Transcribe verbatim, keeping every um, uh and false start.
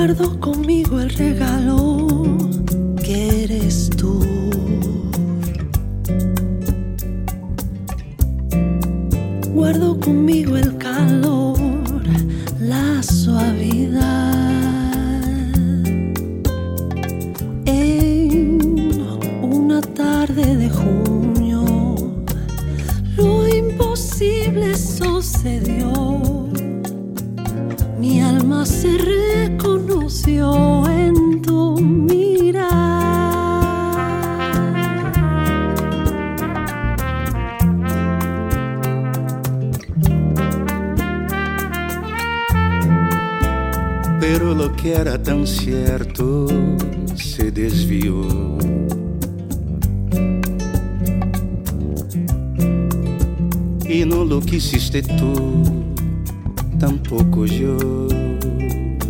Guardo conmigo el regalo que eres tú. Guardo conmigo el calor, la suavidad. En una tarde de junio, lo imposible sucedió. Mi alma se reconoció en tu mirar. Pero lo que era tan cierto se desvió. Y no lo quisiste tú, tampoco yo.